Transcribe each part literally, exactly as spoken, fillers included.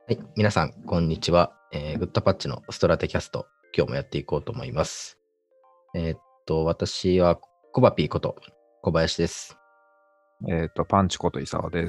はい、皆さん、こんにちは。えー、グッドパッチのストラテキャスト、今日もやっていこうと思います。えーっと、私はコバピーこと小林です。 えっ、と、パンチこと伊沢です。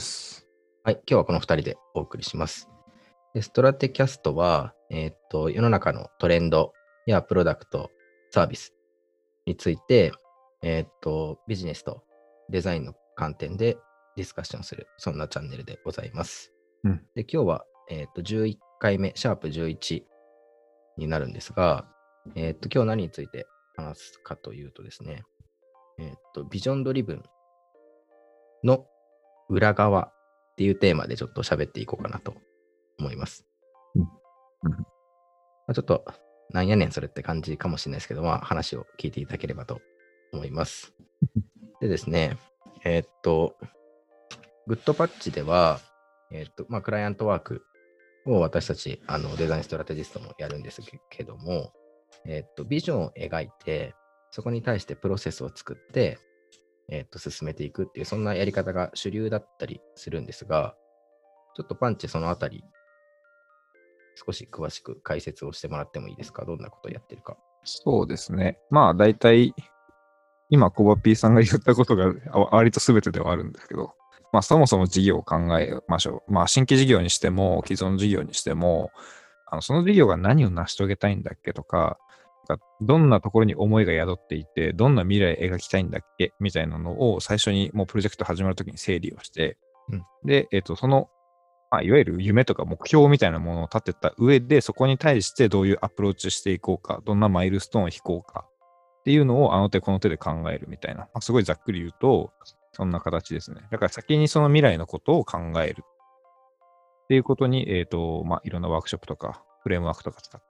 はい、今日はこのふたりでお送りします。でストラテキャストは、えーっと、世の中のトレンドやプロダクト、サービスについて、えーっと、ビジネスとデザインの観点でディスカッションする、そんなチャンネルでございます。 うん。 で、今日は、えーっと、じゅういっかいめ、シャープじゅういちになるんですが、えーっと、今日何について話すかというとですね、えーっと、ビジョンドリブンの裏側っていうテーマでちょっと喋っていこうかなと思います。 うんうんまあ、ちょっと、なんやねんそれって感じかもしれないですけど、まあ、話を聞いていただければと思います。でですね、えーっと、グッドパッチでは、えーっと、まあ、クライアントワークを私たちあのデザインストラテジストもやるんですけども、えーっと、ビジョンを描いて、そこに対してプロセスを作って、えーっと、進めていくっていう、そんなやり方が主流だったりするんですが、ちょっとパンチそのあたり、少し詳しく解説をしてもらってもいいですか？どんなことをやってるか。 そうですね。まあ、大体、今、コバピーさんが言ったことがあ割と全てではあるんですけど、まあ、そもそも事業を考えましょう。まあ、新規事業にしても、既存事業にしても、あのその事業が何を成し遂げたいんだっけとか、なんかどんなところに思いが宿っていて、どんな未来を描きたいんだっけみたいなのを最初にもうプロジェクト始まるときに整理をして、 うん、 で、えっと、そのまあ、いわゆる夢とか目標みたいなものを立てた上で、そこに対してどういうアプローチしていこうか、どんなマイルストーンを引こうかっていうのをあの手この手で考えるみたいな、まあ、すごいざっくり言うと、そんな形ですね。だから先にその未来のことを考えるっていうことに、えっ、と、まあ、いろんなワークショップとか、フレームワークとか使って、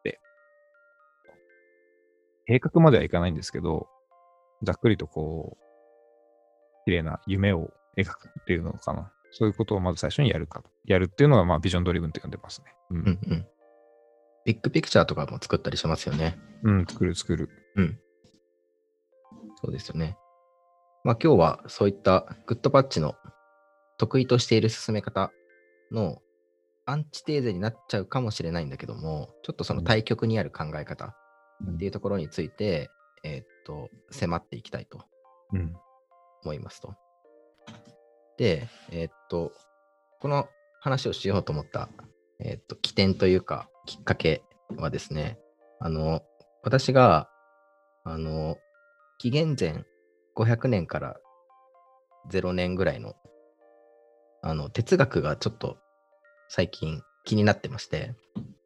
計画まではいかないんですけど、ざっくりとこう、綺麗な夢を描くっていうのかな。そういうことをまず最初にやるかと。やるっていうのが、まあ、ビジョンドリブンって呼んでますね。うん。 うん、うん。ビッグピクチャーとかも作ったりしますよね。 うん、作る作る。 うん。そうですよね。まあ今日はそういったグッドパッチの得意としている進め方のアンチテーゼになっちゃうかもしれないんだけども、ちょっとそのうん対極にある考え方っうんていうところについて、えーっと、迫っていきたいとうん思いますと。で、えーっと、この話をしようと思った、えーっと、起点というか、きっかけはですね、あの、私が、あの、紀元前ごひゃくねんからゼロねんぐらいの、あの、哲学がちょっと最近気になってまして、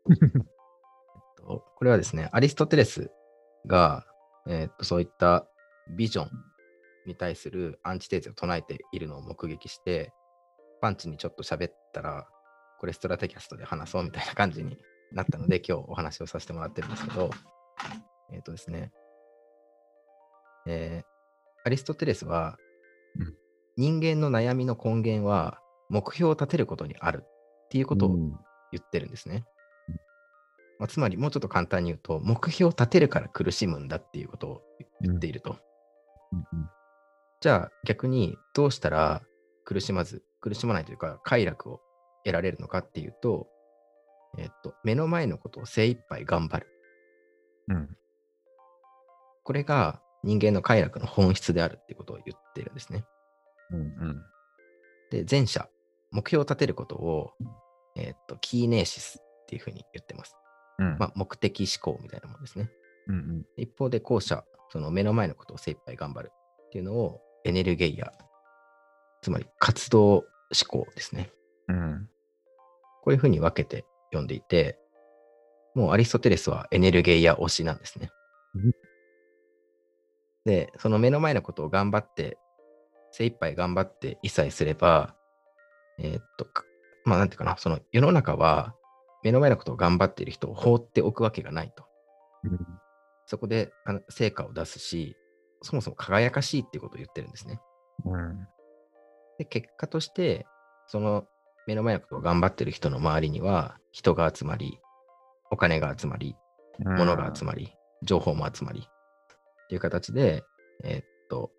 とこれはですね、アリストテレスが、えーっとそういったビジョンに対するアンチテーゼを唱えているのを目撃して、パンチにちょっと喋ったら、これストラテキャストで話そうみたいな感じになったので、今日お話をさせてもらってるんですけど、えーっとですね、えーアリストテレスは、人間の悩みの根源は目標を立てることにあるっていうことを言ってるんですね。まあ、つまり、もうちょっと簡単に言うと、目標を立てるから苦しむんだっていうことを言っていると。じゃあ逆にどうしたら苦しまず、苦しまないというか快楽を得られるのかっていうと、えっと、目の前のことを精一杯頑張る。 うんこれが人間の快楽の本質であるっていうことを言ってるんですね。 うんうんで、前者、目標を立てることを、えっと、キーネーシスっていうふうに言ってます。 うんまあ、目的思考みたいなものですね。 うん一方で後者、その目の前のことを精一杯頑張るっていうのをエネルゲイア、つまり活動思考ですね。 うんこういうふうに分けて読んでいて、もうアリストテレスはエネルゲイア推しなんですね。 うんで、その目の前のことを頑張って、精一杯頑張って一切すれば、えーっと、かまあなんていうかな、その世の中は目の前のことを頑張っている人を放っておくわけがないと。そこであの成果を出すし、そもそも輝かしいっていうことを言ってるんですね。 うんで、結果として、その目の前のことを頑張っている人の周りには人が集まり、お金が集まり、物が集まり、情報も集まりっていう形で、えーっと、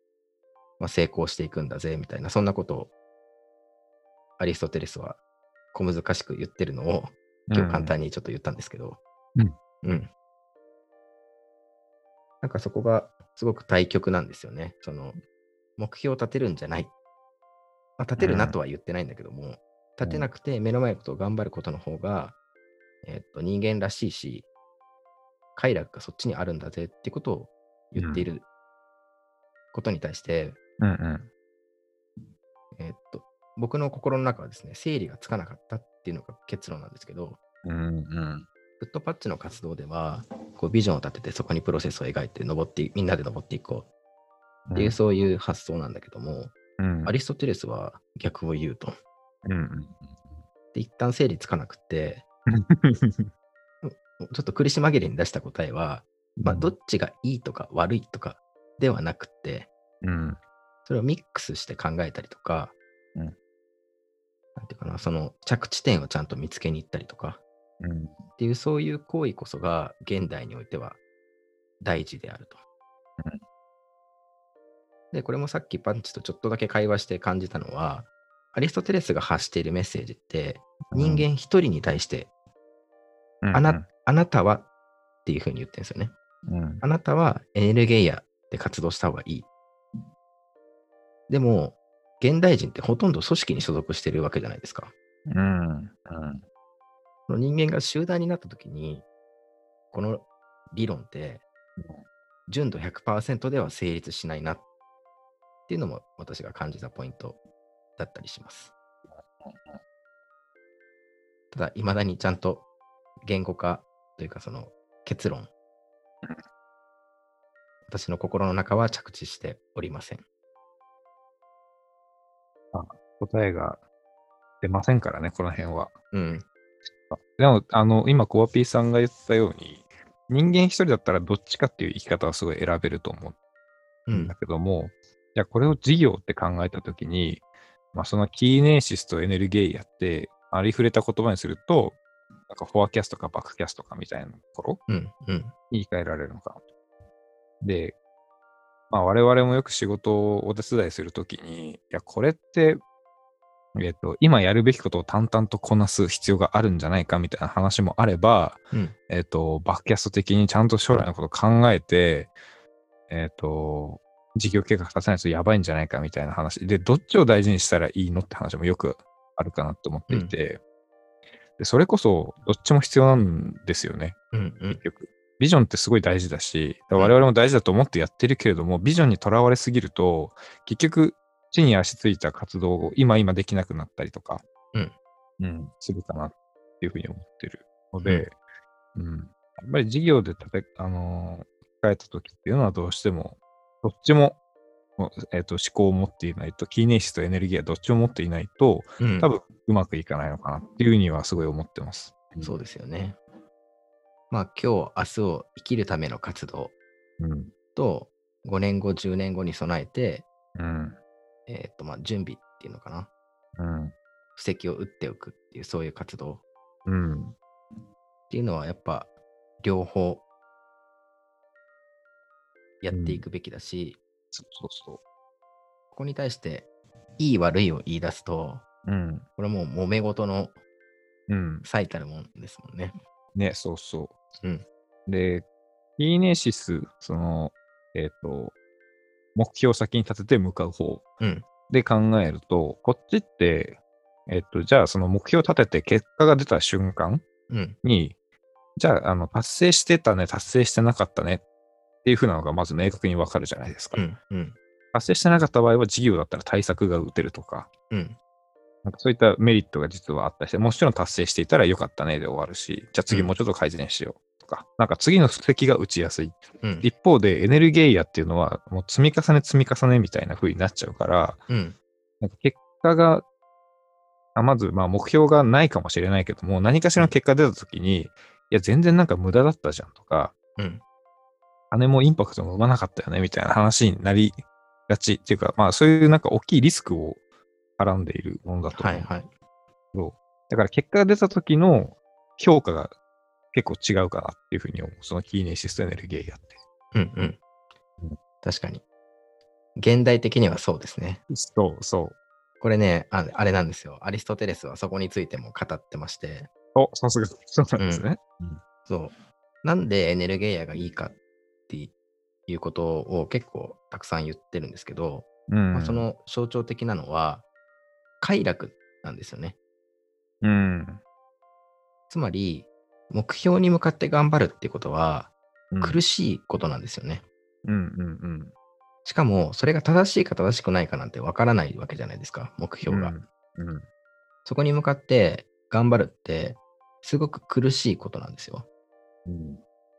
まあ、成功していくんだぜみたいな、そんなことをアリストテレスは小難しく言ってるのを、今日簡単にちょっと言ったんですけど、 うん。 うん。なんかそこがすごく対極なんですよね。その、目標を立てるんじゃない。まあ、立てるなとは言ってないんだけども、立てなくて目の前のことを頑張ることの方が、えっと、人間らしいし、快楽がそっちにあるんだぜってことを言っていることに対して、 うんうんえっと、僕の心の中はですね、整理がつかなかったっていうのが結論なんですけど、 うんうんフットパッチの活動では、こうビジョンを立ててそこにプロセスを描いて登っていみんなで登っていこうっていう、そういう発想なんだけども、 うんアリストテレスは逆を言うと。 うんうんで、一旦整理つかなくて、ちょっと苦し紛れに出した答えは、まあ、どっちがいいとか悪いとかではなくて、 うんそれをミックスして考えたりとか、 うんなんていうかな、その着地点をちゃんと見つけに行ったりとかうんっていう、そういう行為こそが現代においては大事であると。で、これもさっきパンチとちょっとだけ会話して感じたのは、アリストテレスが発しているメッセージって、人間一人に対して、あなあなたはっていうふうに言ってるんですよね。 うんあなたはエネルゲイアで活動した方がいい。でも、現代人ってほとんど組織に所属してるわけじゃないですか。 うんうんその人間が集団になった時に、この理論って純度 ひゃくパーセント では成立しないなっていうのも私が感じたポイントだったりします。ただ、未だにちゃんと言語化というかその結論、私の心の中は着地しておりません。 答えが出ませんからね、この辺は。 うん。 でも、あの、今、コアピーさんが言ったように、人間一人だったらどっちかっていう生き方はすごい選べると思うんだけども、じゃあこれを事業って考えたときに、まあ、そのキーネーシスとエネルゲイアって、ありふれた言葉にすると、なんかフォアキャストかバックキャストかみたいなところうん。うん。 に言い換えられるのかなと。で、まあ、我々もよく仕事をお手伝いするときに、いや、これって、えっと、今やるべきことを淡々とこなす必要があるんじゃないかみたいな話もあれば、 うん。 えっと、バックキャスト的にちゃんと将来のことを考えて、えっと、事業計画立てないとやばいんじゃないかみたいな話で、どっちを大事にしたらいいのって話もよくあるかなと思っていて、でそれこそどっちも必要なんですよね、 うん。うん。 結局。ビジョンってすごい大事だし、だから我々も大事だと思ってやってるけれども、ビジョンにとらわれすぎると、結局、地に足ついた活動を今今できなくなったりとか、 うんうん、するかなっていうふうに思ってるので、うん、やっぱり事業で立て、あのー、変えたときっていうのはどうしても、どっちも、えーと、思考を持っていないと、キーネーシスとエネルギーはどっちも持っていないと、 うん、 多分うまくいかないのかなっていうふうにはすごい思ってます。 そうですよね。まあ今日、明日を生きるための活動と、ごねんご、じゅうねんごに備えて、 うん、 えっと、まあ準備っていうのかな。 うん、 布石を打っておくっていう、そういう活動うん、 っていうのはやっぱ両方やっていくべきだし、 そうそうそう。 ここに対していい悪いを言い出すと、 うん、 これもう揉め事のうん、 最たるもんですもんね。 ね、そうそう。 うん。 で、キーネーシス、その、えっと、目標を先に立てて向かう方うん。 で考えると、こっちって、えっと、じゃあその目標を立てて結果が出た瞬間うん。 に、じゃあ、あの、達成してたね、達成してなかったねっていう風なのがまず明確にわかるじゃないですか。 うん。うん。 達成してなかった場合は事業だったら対策が打てるとか、 うん。 なんかそういったメリットが実はあったりして、もちろん達成していたらよかったねで終わるし、じゃあ次もうちょっと改善しようとか、なんか次の布石が打ちやすい。 うん。 一方でエネルゲイアっていうのはもう積み重ね積み重ねみたいな風になっちゃうから、 うん。 なんか結果が、あまずまあ目標がないかもしれないけども、何かしらの結果出た時に、いや全然なんか無駄だったじゃんとか、 うん。 金もインパクトも生まなかったよねみたいな話になりがちっていうか、まあそういうなんか大きいリスクをはらんでいるものだと思う。 はいはい。 だから結果が出た時の評価が結構違うかなっていうふうに思う。そのキーネーシスとエネルギーやって。 うんうん。確かに。現代的にはそうですね。 そうそう。 これねあ、あれなんですよ。アリストテレスはそこについても語ってまして、 お、さすが。そうなんですね。 そう。なんでエネルゲイヤがいいかっていうことを結構たくさん言ってるんですけど、 うん。 まあ、その象徴的なのは快楽なんですよね。 うん。 つまり、目標に向かって頑張るっていうことはうん。 苦しいことなんですよね。 うんうんうん。 しかも、それが正しいか正しくないかなんてわからないわけじゃないですか、目標が。 うん。うん。 そこに向かって頑張るって、すごく苦しいことなんですよ。 うん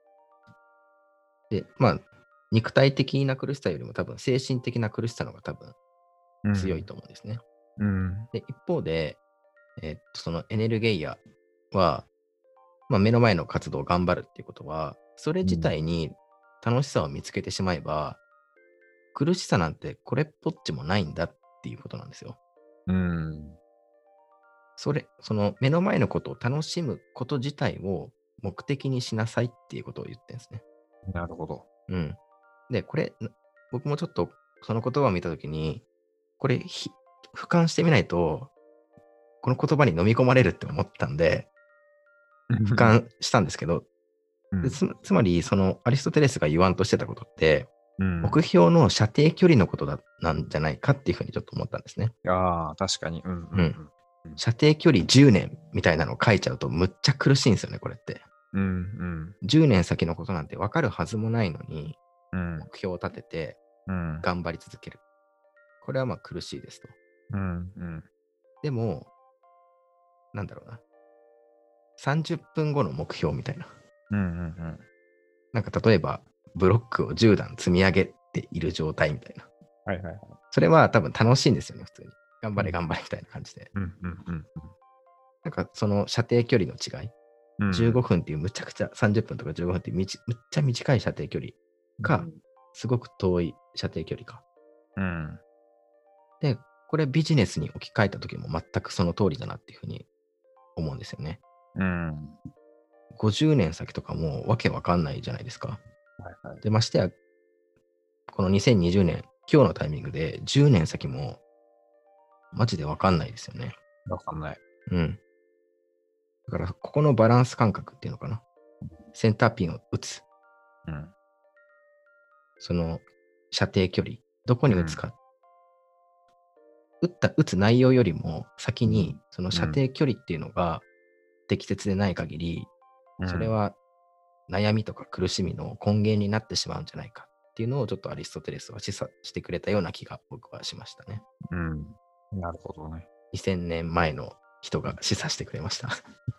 で、まあ、肉体的な苦しさよりも多分、精神的な苦しさの方が多分うん強いと思うんですね。 うんで、一方で、えーっと、そのエネルゲイヤは、まあ、目の前の活動を頑張るっていうことは、それ自体に楽しさを見つけてしまえば、苦しさなんてこれっぽっちもないんだっていうことなんですよ。 うんそれ、その目の前のことを楽しむこと自体を目的にしなさいっていうことを言ってるんですね。 なるほど。 うん。で、これ、な僕もちょっとその言葉を見たときに、これひ、俯瞰してみないと、この言葉に飲み込まれるって思ったんで、俯瞰したんですけど、 うんでつつまり、そのアリストテレスが言わんとしてたことって、 うん目標の射程距離のことだなんじゃないかっていうふうにちょっと思ったんですね。 ああ、確かに。うんうんうん。射程距離じゅうねんみたいなのを書いちゃうとむっちゃ苦しいんですよね、これって。 うんうんじゅうねん先のことなんて分かるはずもないのに、 うん目標を立ててうん頑張り続ける。これはまあ苦しいですと。 うんうんでも、なんだろうな。さんじゅっぷんごの目標みたいな。 うんうんなんか例えば、ブロックをじゅう段積み上げている状態みたいな。 はいはいはい。 それは多分楽しいんですよね、普通に。頑張れ頑張れみたいな感じで。 うんうんうんなんかその射程距離の違い。 うんじゅうごふんっていうむちゃくちゃさんじゅっぷんとかじゅうごふんっていうむちむっちゃ短い射程距離か、すごく遠い射程距離か。 うんで、これビジネスに置き換えた時も全くその通りだなっていうふうに思うんですよね。 うんごじゅうねん先とかもうわけわかんないじゃないですか。 はいはいで、ましてや、このにせんにじゅうねん、今日のタイミングでじゅうねん先もマジでわかんないですよね。 わかんない。 うん。だから、ここのバランス感覚っていうのかな。センターピンを打つ。 うんその射程距離、どこに打つか。打った、打つ内容よりも先に、その射程距離っていうのが適切でない限り、 うんそれは悩みとか苦しみの根源になってしまうんじゃないかっていうのをちょっとアリストテレスは示唆してくれたような気が僕はしましたね。 うんなるほどね。 にせんねんまえの人が示唆してくれました。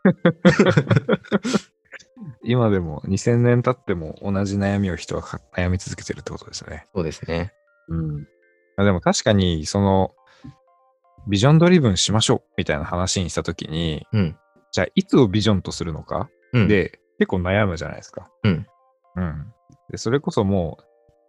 今でもにせんねん経っても同じ悩みを人はか悩み続けてるってことですね。 そうですね。 うん。あでも確かに、その、ビジョンドリブンしましょうみたいな話にしたときに、 うん。 じゃあいつをビジョンとするのか、 うん、 で結構悩むじゃないですか。 うん。 うん。で、それこそもう、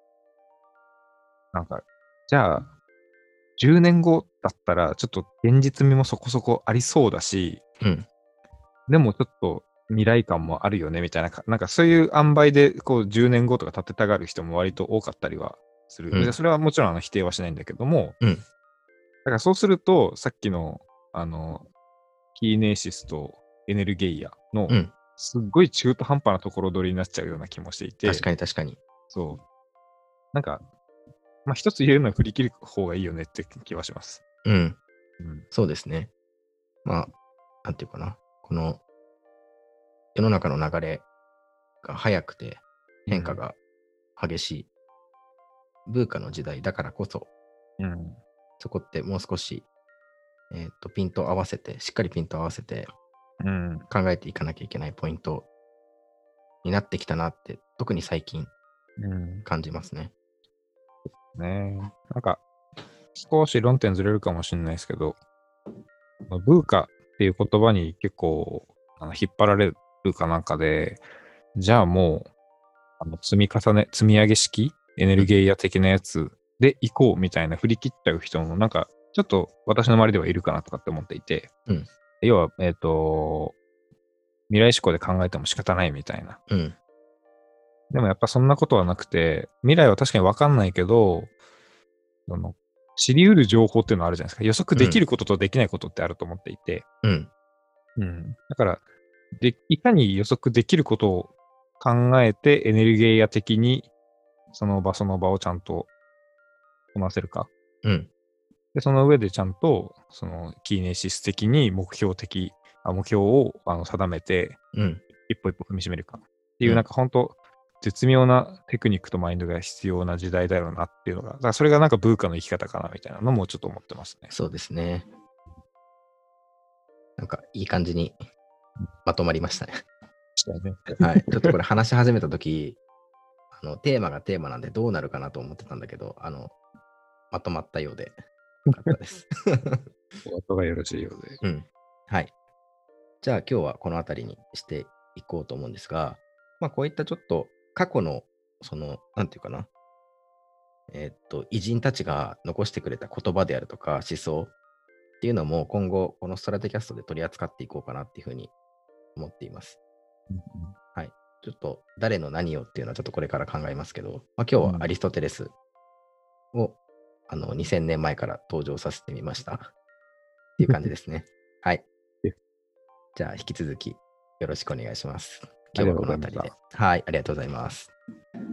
なんか、じゃあ、じゅうねんごだったら、ちょっと現実味もそこそこありそうだし、 うん。 でもちょっと未来感もあるよねみたいな、なんかそういう塩梅でこうじゅうねんごとか立てたがる人も割と多かったりはする。 うんでそれはもちろんあの否定はしないんだけども、 うん。 だからそうすると、さっきの、あの、キーネーシスとエネルゲイアのうん。 すっごい中途半端なところ取りになっちゃうような気もしていて、 確かに確かに。 そう。なんか、まあ一つ言えるのは振り切る方がいいよねって気はします。 うん。 うん。 そうですね。まあ、なんていうかな。この世の中の流れが早くて変化が激しい、ブーカの時代だからこそ、 うん。 そこってもう少し、えー、とピント合わせて、しっかりピント合わせてうん。 考えていかなきゃいけないポイントになってきたなって、特に最近うん。 感じますね。 ねえ。なんか、少し論点ずれるかもしれないですけど、ブーカっていう言葉に結構あの引っ張られるかなんかで、じゃあもう、あの積み重ね、積み上げ式エネルゲイア的なやつで行こうみたいな振り切っちゃう人もなんか、ちょっと私の周りではいるかなとかって思っていて、 うん、 要は、えっ、と、未来志向で考えても仕方ないみたいな。 うん、 でもやっぱそんなことはなくて、未来は確かにわかんないけど、その知り得る情報っていうのはあるじゃないですか。予測できうん。 ることとできないことってあると思っていて、 うん。 うん。だから、で、いかに予測できることを考えてエネルギー的にその場その場をちゃんとこなせるか。 うん。 で、その上でちゃんと、そのキーネシス的に目標的、あ目標をあの定めて、 うん。 一歩一歩踏みしめるか。っていうう、 んなんか本当、絶妙なテクニックとマインドが必要な時代だろうなっていうのが、だからそれがなんかブーカの生き方かなみたいなのもちょっと思ってますね。 そうですね。なんかいい感じにまとまりましたね。 ね。 はい。ちょっとこれ話し始めたとき、あのテーマがテーマなんでどうなるかなと思ってたんだけど、あの、まとまったようでよかったです。 お後がよろしいようで。 うん。はい。じゃあ今日はこの辺りにしていこうと思うんですが、まあこういったちょっと過去の、その、なんていうかな、えーっと、偉人たちが残してくれた言葉であるとか思想っていうのも今後このストラテキャストで取り扱っていこうかなっていうふうに思っています。はい。ちょっと誰の何をっていうのはちょっとこれから考えますけど、まあ、今日はアリストテレスをあのにせんねんまえから登場させてみましたっていう感じですね。はい。じゃあ引き続きよろしくお願いします。今日はこの辺りで。はい、ありがとうございます。